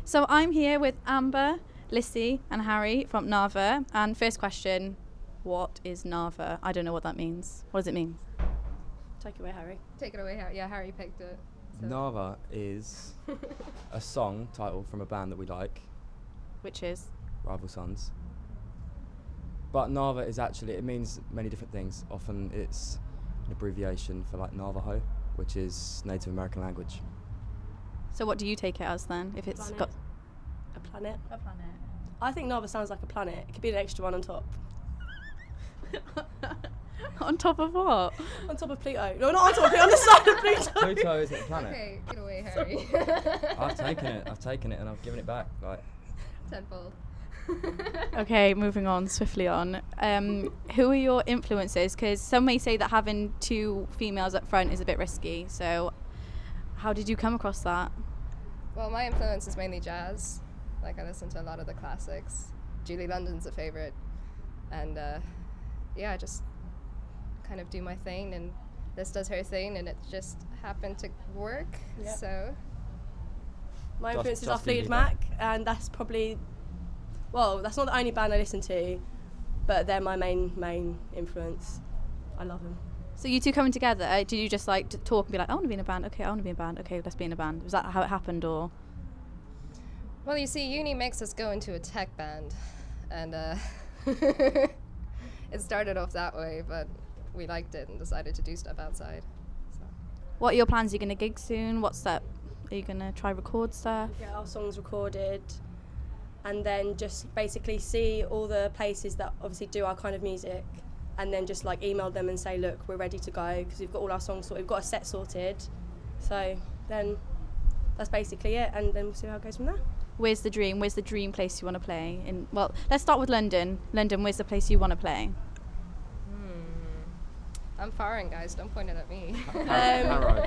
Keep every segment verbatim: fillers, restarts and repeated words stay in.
So I'm here with Amber, Lissy and Harry from Narva. And first question, what is Narva? I don't know what that means. What does it mean? Take it away, Harry. Take it away, Harry. Yeah, Harry picked it. So. Narva is a song title from a band that we like, Which is? Rival Sons. But Narva is actually, it means many different things. Often it's an abbreviation for like Navajo, which is Native American language. So what do you take it as then? If it's Planet. got A planet. a planet. I think Narva sounds like a planet. It could be an extra one on top. On top of what? On top of Pluto. No, not on top of Pluto, on the side of Pluto. Pluto isn't a planet. Okay, get away, Harry. I've taken it, I've taken it and I've given it back. Like, Tenfold. Okay, moving on, swiftly on. Um, who are your influences? Because some may say that having two females up front is a bit risky. So how did you come across that? Well, my influence is mainly jazz. Like, I listen to a lot of the classics. Julie London's a favorite. And, uh, yeah, I just kind of do my thing, and Liz does her thing, and it just happened to work. Yep. So, My Just- influences are Justin Fleetwood Bieber. Mac, and that's probably, well, that's not the only band I listen to, but they're my main, main influence. I love them. So you two coming together, uh, did you just like to talk and be like, I want to be in a band, okay, I want to be in a band, okay, let's be in a band? Was that how it happened, or? well, you see, uni makes us go into a tech band, and uh, it started off that way, but we liked it and decided to do stuff outside. So. What are your plans? Are you going to gig soon? What's that? Are you going to try record stuff? Get our songs recorded, and then just basically see all the places that obviously do our kind of music, and then just like email them and say, look, we're ready to go because we've got all our songs sorted, we've got a set sorted. So then that's basically it, and then we'll see how it goes from there. Where's the dream? Where's the dream place you want to play? In well, let's start with London. London, where's the place you want to play? Hmm. I'm foreign, guys. Don't point it at me. Harrow.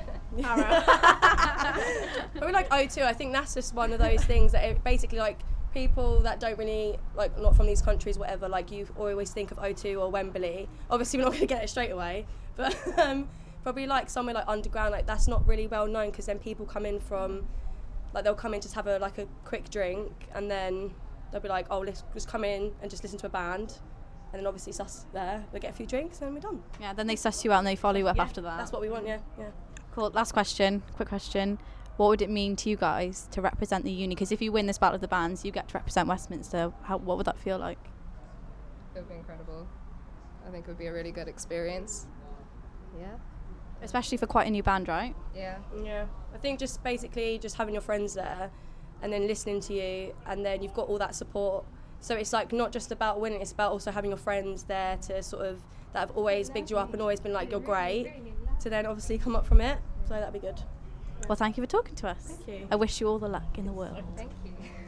But we like O two, I think that's just one of those things that it basically like people that don't really, like not from these countries, whatever, like you always think of O two or Wembley. Obviously we're not going to get it straight away, but um, probably like somewhere like underground, like that's not really well known because then people come in from, like they'll come in just have a like a quick drink and then they'll be like, oh, let's just come in and just listen to a band. And then obviously it's us there, we get a few drinks and then we're done. Yeah, then they suss you out and they follow you up Yeah, after that. That's what we want, yeah, yeah. Cool. Last question, quick question. What would it mean to you guys to represent the uni? Because if you win this battle of the bands, you get to represent Westminster. How, what would that feel like? It would be incredible. I think it would be a really good experience. Yeah. Especially for quite a new band, right? Yeah. Yeah, I think just basically just having your friends there and then listening to you, and then you've got all that support. So it's like not just about winning, it's about also having your friends there to sort of, that have always bigged you up and always been like, you're great, to then obviously come up from it. So that'd be good. Well, thank you for talking to us. Thank you. I wish you all the luck in the world. Thank you.